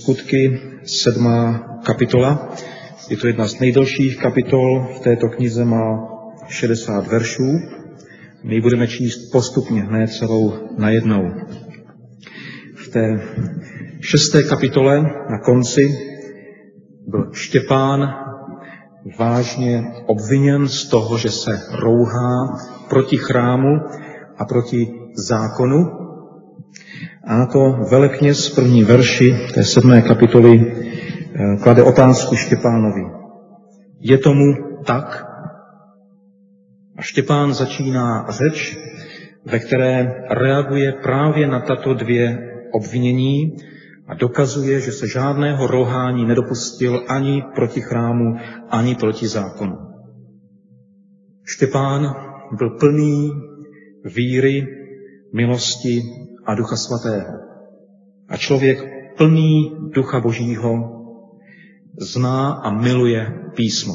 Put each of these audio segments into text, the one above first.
Skutky, 7. kapitola. Je to jedna z nejdelších kapitol. V této knize má 60 veršů. My ji budeme číst postupně, ne celou najednou. V té 6. kapitole na konci byl Štěpán vážně obviněn z toho, že se rouhá proti chrámu a proti zákonu. A na to velekněz v první verši té 7. kapitoly klade otázku Štěpánovi. Je tomu tak? A Štěpán začíná řeč, ve které reaguje právě na tato dvě obvinění a dokazuje, že se žádného rouhání nedopustil ani proti chrámu, ani proti zákonu. Štěpán byl plný víry, milosti a Ducha Svatého. A člověk plný Ducha Božího zná a miluje písmo.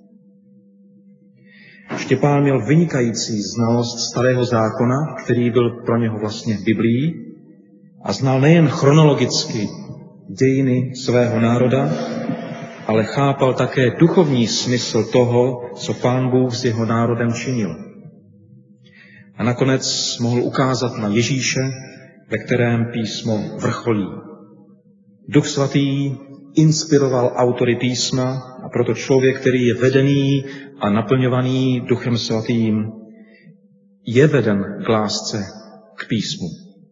Štěpán měl vynikající znalost Starého zákona, který byl pro něho vlastně Biblií, a znal nejen chronologicky dějiny svého národa, ale chápal také duchovní smysl toho, co Pán Bůh s jeho národem činil. A nakonec mohl ukázat na Ježíše, ve kterém písmo vrcholí. Duch Svatý inspiroval autory písma a proto člověk, který je vedený a naplňovaný Duchem Svatým, je veden k lásce k písmu.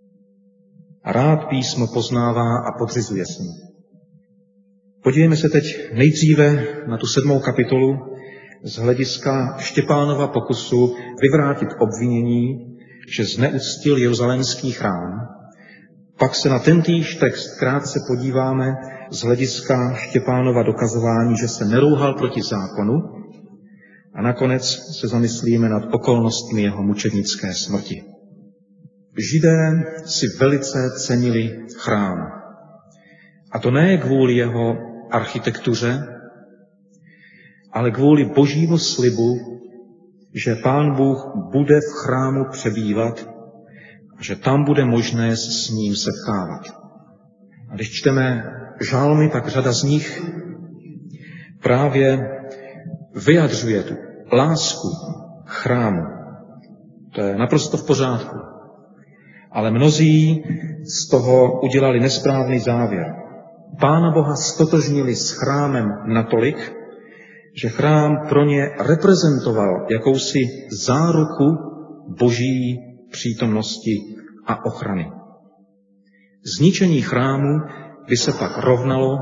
A rád písmo poznává a podřizuje se mu. Podívejme se teď nejdříve na tu 7. kapitolu z hlediska Štěpánova pokusu vyvrátit obvinění, že zneuctil jeruzalémský chrám. Pak se na tentýž text krátce podíváme z hlediska Štěpánova dokazování, že se nerouhal proti zákonu, a nakonec se zamyslíme nad okolnostmi jeho mučednické smrti. Židé si velice cenili chrám. A to ne kvůli jeho architektuře, ale kvůli Božímu slibu, že Pán Bůh bude v chrámu přebývat a že tam bude možné s ním setkávat. A když čteme žalmy, tak řada z nich právě vyjadřuje tu lásku chrámu. To je naprosto v pořádku. Ale mnozí z toho udělali nesprávný závěr. Pána Boha stotožnili s chrámem natolik, že chrám pro ně reprezentoval jakousi záruku Boží přítomnosti a ochrany. Zničení chrámu by se pak rovnalo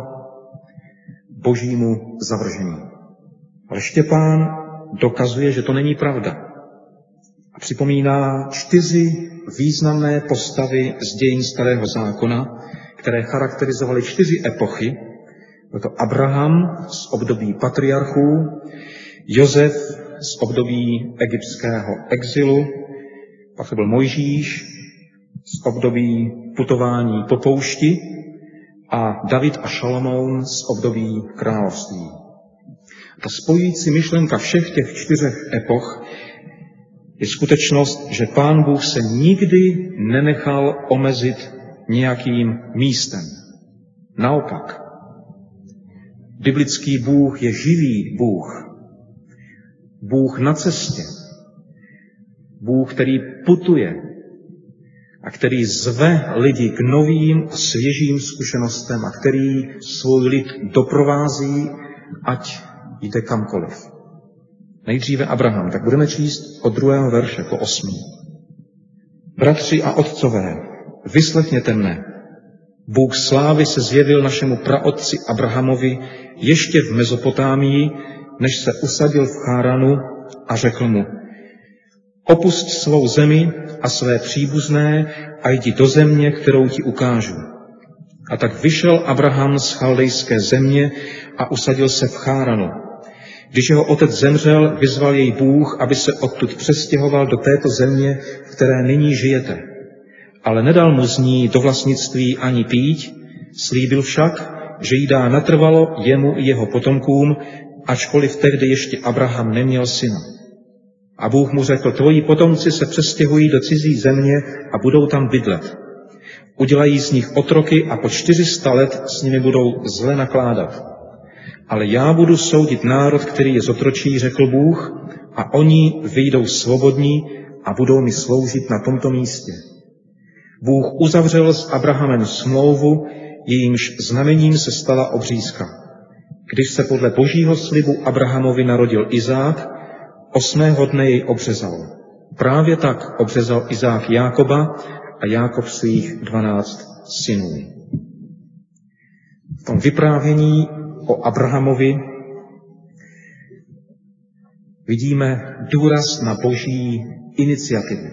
Božímu zavržení. Ale Štěpán dokazuje, že to není pravda. A připomíná 4 významné postavy z dějin Starého zákona, které charakterizovaly 4 epochy. Byl to Abraham z období patriarchů, Josef z období egyptského exilu, pak to byl Mojžíš z období putování po poušti a David a Šalomoun z období království. Ta spojující myšlenka všech těch 4 epoch je skutečnost, že Pán Bůh se nikdy nenechal omezit nějakým místem. Naopak, biblický Bůh je živý Bůh. Bůh na cestě. Bůh, který putuje a který zve lidi k novým svěžím zkušenostem a který svůj lid doprovází, ať jde kamkoliv. Nejdříve Abraham, tak budeme číst od 2. verše po 8. Bratři a otcové, vyslechněte mne. Bůh slávy se zjevil našemu praotci Abrahamovi ještě v Mezopotámii, než se usadil v Cháranu, a řekl mu: opusť svou zemi a své příbuzné a jdi do země, kterou ti ukážu. A tak vyšel Abraham z chaldejské země a usadil se v Cháranu. Když jeho otec zemřel, vyzval jej Bůh, aby se odtud přestěhoval do této země, v které nyní žijete. Ale nedal mu z ní do vlastnictví ani píť, slíbil však, že jí dá natrvalo jemu i jeho potomkům, ačkoliv tehdy ještě Abraham neměl syna. A Bůh mu řekl: tvoji potomci se přestěhují do cizí země a budou tam bydlet. Udělají z nich otroky a po 400 let s nimi budou zle nakládat. Ale já budu soudit národ, který je zotročí, řekl Bůh, a oni vyjdou svobodní a budou mi sloužit na tomto místě. Bůh uzavřel s Abrahamem smlouvu, jejímž znamením se stala obřízka. Když se podle božího slibu Abrahamovi narodil Izák, 8. dne jej obřezal. Právě tak obřezal Izák Jákoba a Jákob svých 12 synů. V tom vyprávění o Abrahamovi vidíme důraz na boží iniciativu.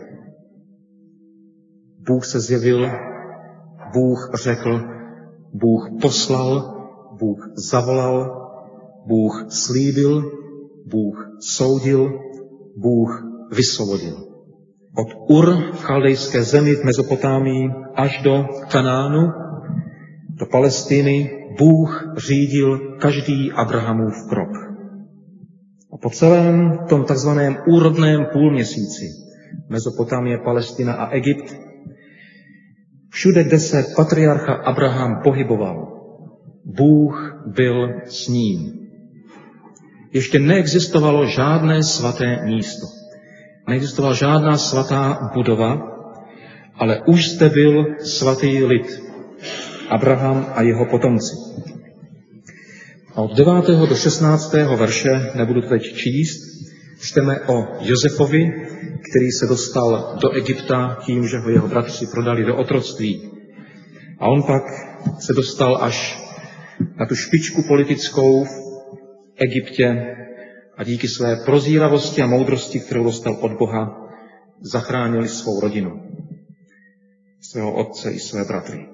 Bůh se zjevil, Bůh řekl, Bůh poslal, Bůh zavolal, Bůh slíbil, Bůh soudil, Bůh vysvobodil. Od Ur v chaldejské zemi v Mezopotámii až do Kanánu, do Palestiny, Bůh řídil každý Abrahamův krok. A po celém tom takzvaném úrodném půlměsíci, Mezopotámie, Palestina a Egypt, všude, kde se patriarcha Abraham pohyboval, Bůh byl s ním. Ještě neexistovalo žádné svaté místo. Neexistovala žádná svatá budova, ale už zde byl svatý lid, Abraham a jeho potomci. A od 9. do 16. verše, nebudu to teď číst, čteme o Josefovi, který se dostal do Egypta tím, že ho jeho bratři prodali do otroctví. A on pak se dostal až na tu špičku politickou v Egyptě a díky své prozíravosti a moudrosti, kterou dostal od Boha, zachránili svou rodinu, svého otce i své bratry.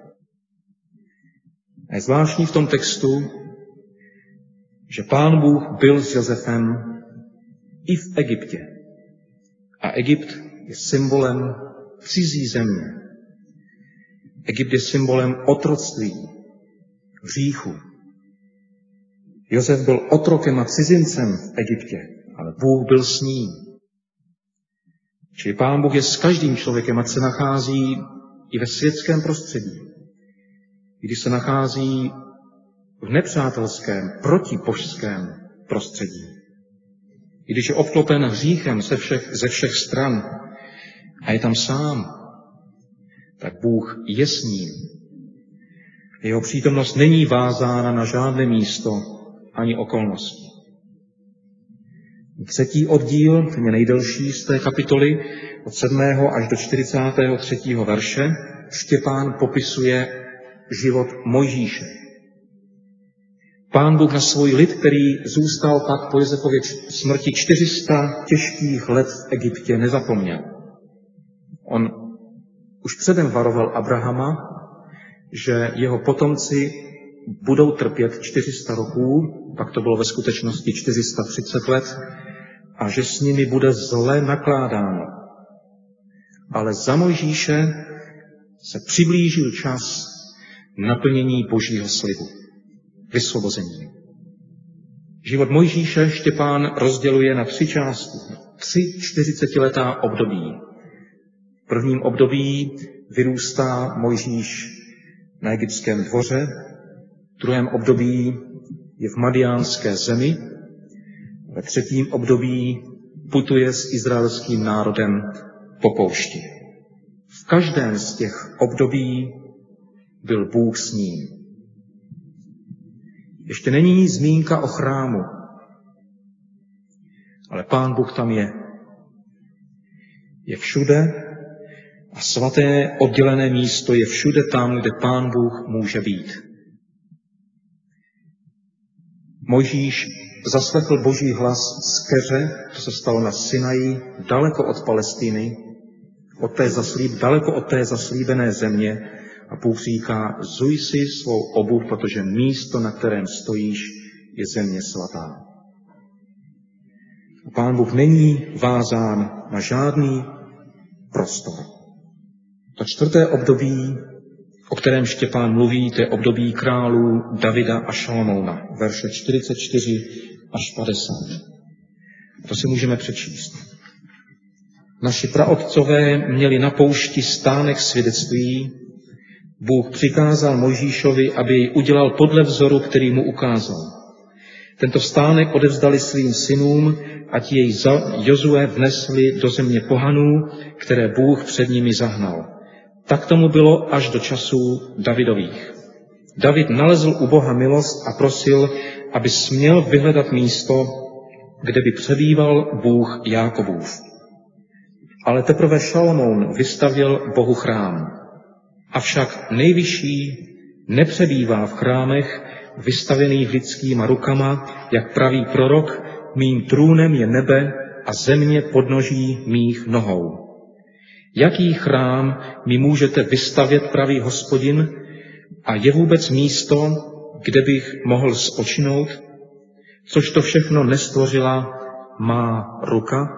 A je zvláštní v tom textu, že Pán Bůh byl s Josefem i v Egyptě. A Egypt je symbolem cizí země. Egypt je symbolem otroctví, hříchu. Josef byl otrokem a cizincem v Egyptě, ale Bůh byl s ním. Čili Pán Bůh je s každým člověkem, ať se nachází i ve světském prostředí. Když se nachází v nepřátelském, protibožském prostředí. I když je obklopen hříchem ze všech stran a je tam sám, tak Bůh je s ním. Jeho přítomnost není vázána na žádné místo ani okolnosti. 3. oddíl, ten je nejdelší z té kapitoly, od 7. až do 43. verše, Štěpán popisuje život Mojžíše. Pán Bůh na svůj lid, který zůstal pak po Josefově smrti 400 těžkých let v Egyptě, nezapomněl. On už předem varoval Abrahama, že jeho potomci budou trpět 400 roků, pak to bylo ve skutečnosti 430 let, a že s nimi bude zle nakládáno. Ale za Mojžíše se přiblížil čas naplnění božího slibu, vysvobození. Život Mojžíše Štěpán rozděluje na 3 části, 3 40letá období. V prvním období vyrůstá Mojžíš na egyptském dvoře, v druhém období je v madiánské zemi, ve 3. období putuje s izraelským národem po poušti. V každém z těch období byl Bůh s ním. Ještě není zmínka o chrámu, ale Pán Bůh tam je. Je všude a svaté oddělené místo je všude tam, kde Pán Bůh může být. Mojžíš zaslechl boží hlas z keře, to se stalo na Sinaji, daleko od Palestiny, daleko od té zaslíbené země, a Bůh říká, zuj si svou obuv, protože místo, na kterém stojíš, je země svatá. A Pán Bůh není vázán na žádný prostor. To 4. období, o kterém Štěpán mluví, to je období králů Davida a Šalomouna, verše 44 až 50. To si můžeme přečíst. Naši praotcové měli na poušti stánek svědectví, Bůh přikázal Mojžíšovi, aby jej udělal podle vzoru, který mu ukázal. Tento stánek odevzdali svým synům, ať jej za Jozue vnesli do země pohanů, které Bůh před nimi zahnal. Tak tomu bylo až do časů Davidových. David nalezl u Boha milost a prosil, aby směl vyhledat místo, kde by přebýval Bůh Jákobův. Ale teprve Šalomoun vystavěl Bohu chrám. Avšak Nejvyšší nepřebývá v chrámech vystavěných lidskýma rukama, jak praví prorok, mým trůnem je nebe a země podnoží mých nohou. Jaký chrám mi můžete vystavět, praví Hospodin, a je vůbec místo, kde bych mohl spočinout, což to všechno nestvořila má ruka?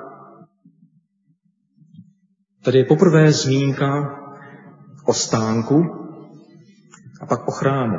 Tady je poprvé zmínka o stánku a pak o chrámu.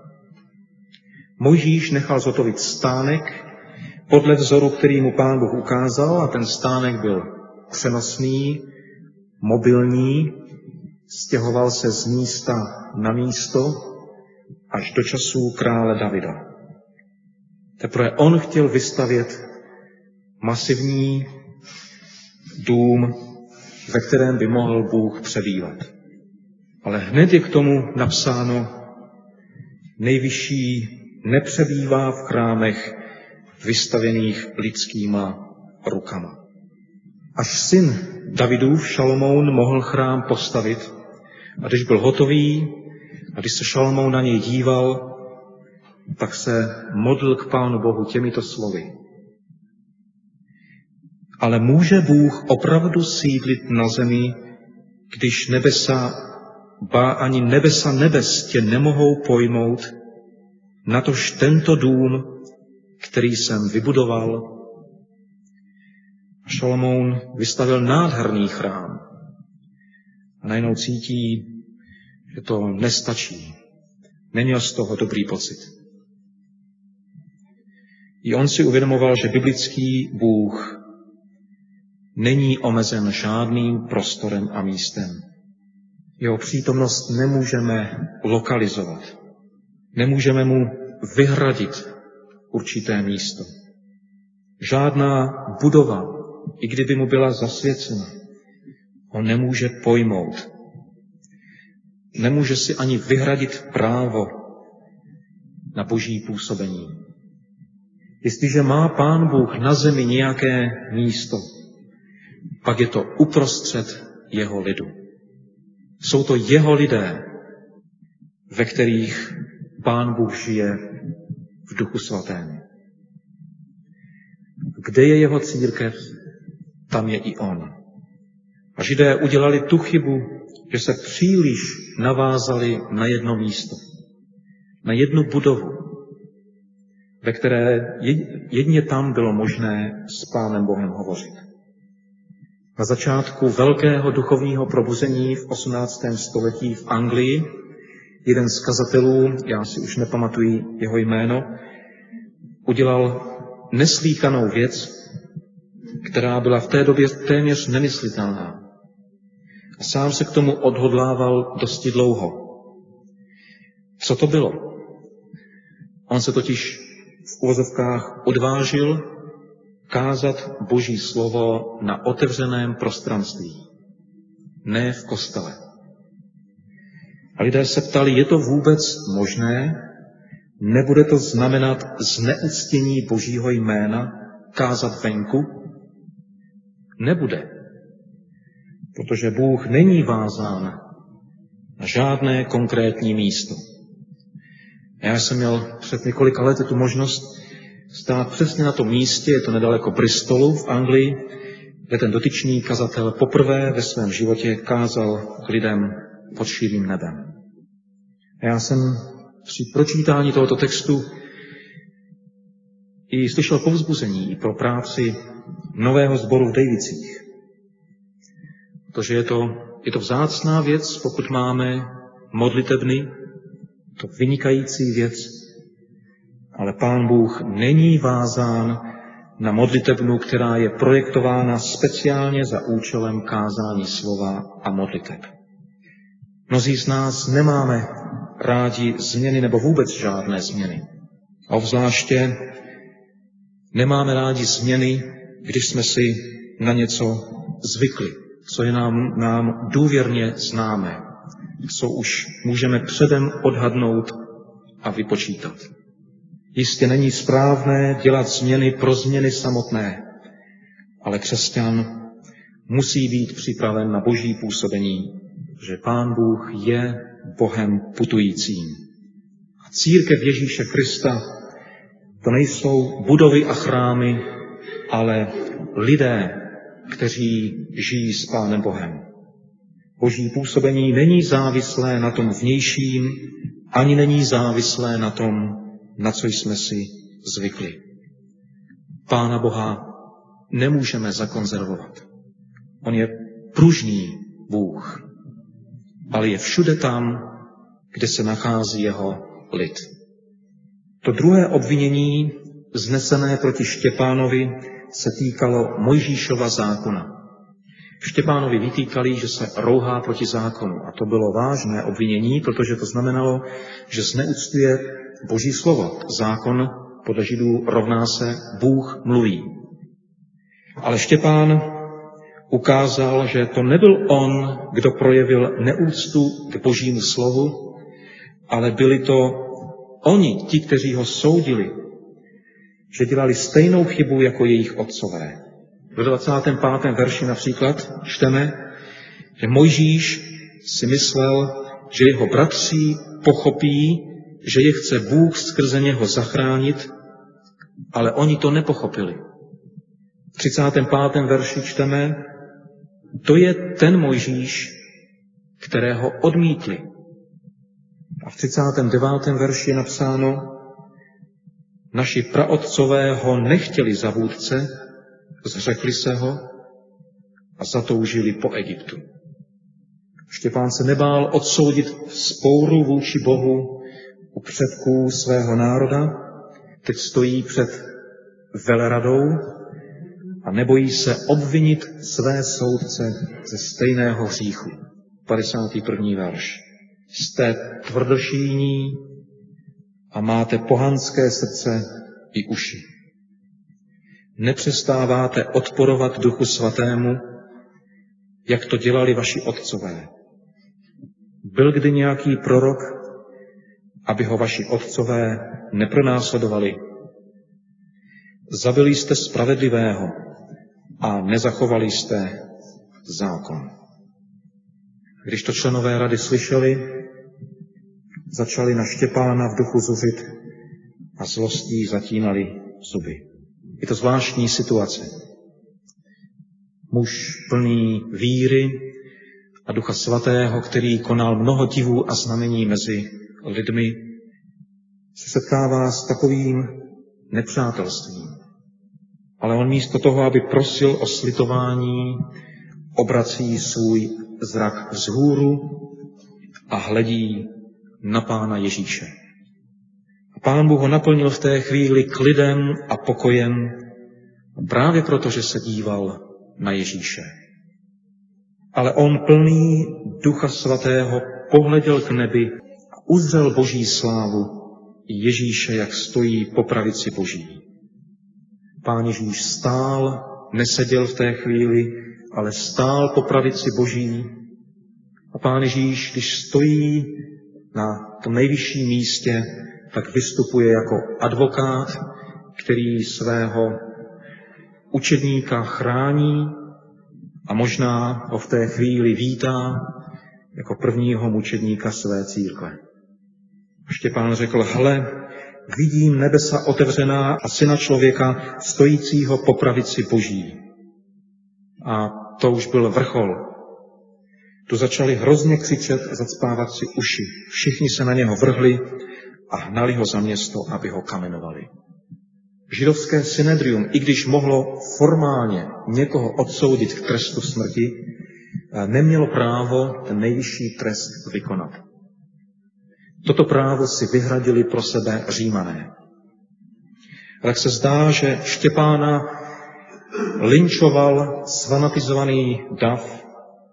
Mojžíš nechal zhotovit stánek podle vzoru, který mu Pán Bůh ukázal, a ten stánek byl přenosný, mobilní, stěhoval se z místa na místo až do časů krále Davida. Teprve on chtěl vystavět masivní dům, ve kterém by mohl Bůh přebývat. Ale hned je k tomu napsáno, Nejvyšší nepřebývá v chrámech vystavěných lidskýma rukama. Až syn Davidův Šalomoun mohl chrám postavit, a když byl hotový, a když se Šalomoun na něj díval, tak se modlil k Pánu Bohu těmito slovy. Ale může Bůh opravdu sídlit na zemi, když nebesa, ba ani nebesa nebes tě nemohou pojmout, natož tento dům, který jsem vybudoval? Šalomoun vystavil nádherný chrám a najednou cítí, že to nestačí. Neměl z toho dobrý pocit. I on si uvědomoval, že biblický Bůh není omezen žádným prostorem a místem. Jeho přítomnost nemůžeme lokalizovat. Nemůžeme mu vyhradit určité místo. Žádná budova, i kdyby mu byla zasvěcena, ho nemůže pojmout. Nemůže si ani vyhradit právo na boží působení. Jestliže má Pán Bůh na zemi nějaké místo, pak je to uprostřed jeho lidu. Jsou to jeho lidé, ve kterých Pán Bůh žije v Duchu Svatém. Kde je jeho církev, tam je i on. A Židé udělali tu chybu, že se příliš navázali na jedno místo, na jednu budovu, ve které jedině tam bylo možné s Pánem Bohem hovořit. Na začátku velkého duchovního probuzení v 18. století v Anglii jeden z kazatelů, já si už nepamatuji jeho jméno, udělal neslýchanou věc, která byla v té době téměř nemyslitelná. A sám se k tomu odhodlával dosti dlouho. Co to bylo? On se totiž v uvozovkách odvážil kázat Boží slovo na otevřeném prostranství, ne v kostele. A lidé se ptali, je to vůbec možné? Nebude to znamenat zneuctění Božího jména kázat venku? Nebude, protože Bůh není vázán na žádné konkrétní místo. Já jsem měl před několika lety tu možnost stát přesně na tom místě, je to nedaleko Bristolu v Anglii, kde ten dotyčný kazatel poprvé ve svém životě kázal k lidem pod širým nebem. A já jsem při pročítání tohoto textu i slyšel povzbuzení pro práci nového sboru v Dejvicích. Protože je to vzácná věc, pokud máme modlitebny, to vynikající věc, ale Pán Bůh není vázán na modlitebnu, která je projektována speciálně za účelem kázání slova a modliteb. Mnozí z nás nemáme rádi změny nebo vůbec žádné změny. A obzvláště nemáme rádi změny, když jsme si na něco zvykli, co je nám důvěrně známé, co už můžeme předem odhadnout a vypočítat. Jistě není správné dělat změny pro změny samotné, ale křesťan musí být připraven na Boží působení, že Pán Bůh je Bohem putujícím. A církev Ježíše Krista to nejsou budovy a chrámy, ale lidé, kteří žijí s Pánem Bohem. Boží působení není závislé na tom vnějším, ani není závislé na tom, na co jsme si zvykli. Pána Boha nemůžeme zakonzervovat. On je pružný Bůh, ale je všude tam, kde se nachází jeho lid. To druhé obvinění, vznesené proti Štěpánovi, se týkalo Mojžíšova zákona. Štěpánovi vytýkali, že se rouhá proti zákonu. A to bylo vážné obvinění, protože to znamenalo, že zneuctuje Boží slovo. Zákon podle Židů rovná se Bůh mluví. Ale Štěpán ukázal, že to nebyl on, kdo projevil neúctu k Božímu slovu, ale byli to oni, ti, kteří ho soudili, že dělali stejnou chybu jako jejich otcové. V 25. verši například čteme, že Mojžíš si myslel, že jeho bratři pochopí, že je chce Bůh skrze něho zachránit, ale oni to nepochopili. V 35. verši čteme, to je ten Mojžíš, kterého odmítli. A v 39. verši je napsáno, naši praotcové ho nechtěli za vůdce, zřekli se ho a zatoužili po Egyptu. Štěpán se nebál odsoudit spouru vůči Bohu u předků svého národa, teď stojí před veleradou a nebojí se obvinit své soudce ze stejného hříchu. 51. verš. Jste tvrdošíjní a máte pohanské srdce i uši. Nepřestáváte odporovat Duchu Svatému, jak to dělali vaši otcové. Byl kdy nějaký prorok, aby ho vaši otcové nepronásledovali? Zabili jste spravedlivého a nezachovali jste zákon. Když to členové rady slyšeli, začali na Štěpána v duchu zuřit a zlostí zatínali zuby. Je to zvláštní situace. Muž plný víry a Ducha Svatého, který konal mnoho divů a znamení mezi lidmi, se setkává s takovým nepřátelstvím. Ale on místo toho, aby prosil o slitování, obrací svůj zrak vzhůru a hledí na Pána Ježíše. A Pán Bůh ho naplnil v té chvíli klidem a pokojem, právě proto, že se díval na Ježíše. Ale on plný Ducha Svatého pohleděl k nebi a uzřel Boží slávu i Ježíše, jak stojí po pravici Boží. Pán Ježíš stál, neseděl v té chvíli, ale stál po pravici Boží. A Pán Ježíš, když stojí na tom nejvyšším místě, tak vystupuje jako advokát, který svého učedníka chrání a možná ho v té chvíli vítá jako prvního mučedníka své církve. Štěpán řekl, hle, vidím nebesa otevřená a Syna člověka stojícího po pravici Boží. A to už byl vrchol. Tu začali hrozně křičet a zacpávat si uši. Všichni se na něho vrhli a hnali ho za město, aby ho kamenovali. Židovské synedrium, i když mohlo formálně někoho odsoudit k trestu smrti, nemělo právo ten nejvyšší trest vykonat. Toto právo si vyhradili pro sebe Římané. Ale tak se zdá, že Štěpána lynčoval sfanatizovaný dav,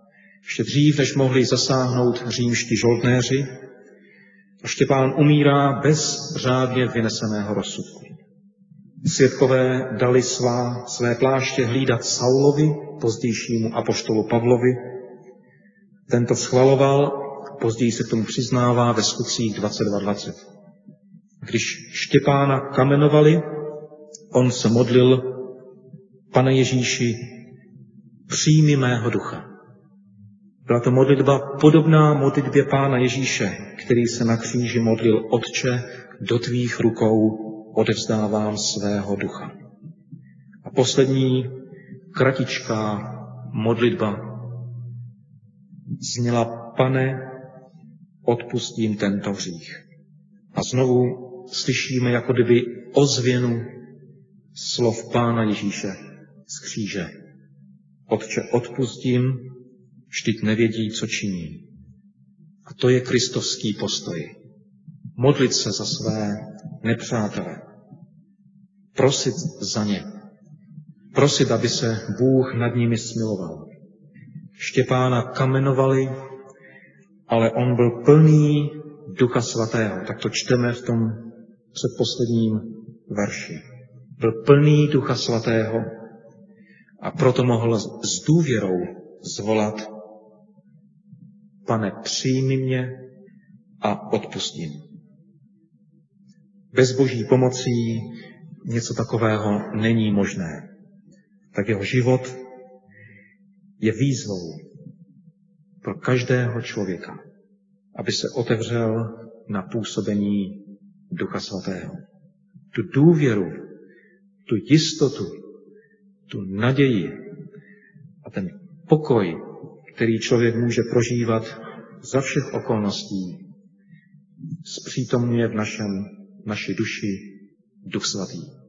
Ještě dřív, než mohli zasáhnout římští žoldnéři, a Štěpán umírá bez řádně vyneseného rozsudku. Svědkové dali své pláště hlídat Saulovi, pozdějšímu apoštolu Pavlovi. Tento schvaloval, později se k tomu přiznává ve Skutcích 22:20. Když Štěpána kamenovali, on se modlil: Pane Ježíši, přijmi mého ducha. Byla to modlitba podobná modlitbě Pána Ježíše, který se na kříži modlil: Otče, do tvých rukou odevzdávám svého ducha. A poslední kratičká modlitba zněla: Pane, odpusť jim tento hřích. A znovu slyšíme jako kdyby ozvěnu slov Pána Ježíše z kříže. Otče, odpusť jim, vždyť nevědí, co činí. A to je kristovský postoj. Modlit se za své nepřátele. Prosit za ně. Prosit, aby se Bůh nad nimi smiloval. Štěpána kamenovali, ale on byl plný Ducha Svatého. Tak to čteme v tom předposledním verši. Byl plný Ducha Svatého a proto mohl s důvěrou zvolat: Pane, přijmi mě a odpustím. Bez Boží pomocí něco takového není možné. Tak jeho život je výzvou pro každého člověka, aby se otevřel na působení Ducha Svatého. Tu důvěru, tu jistotu, tu naději a ten pokoj, který člověk může prožívat za všech okolností, zpřítomňuje v naší duši Duch Svatý.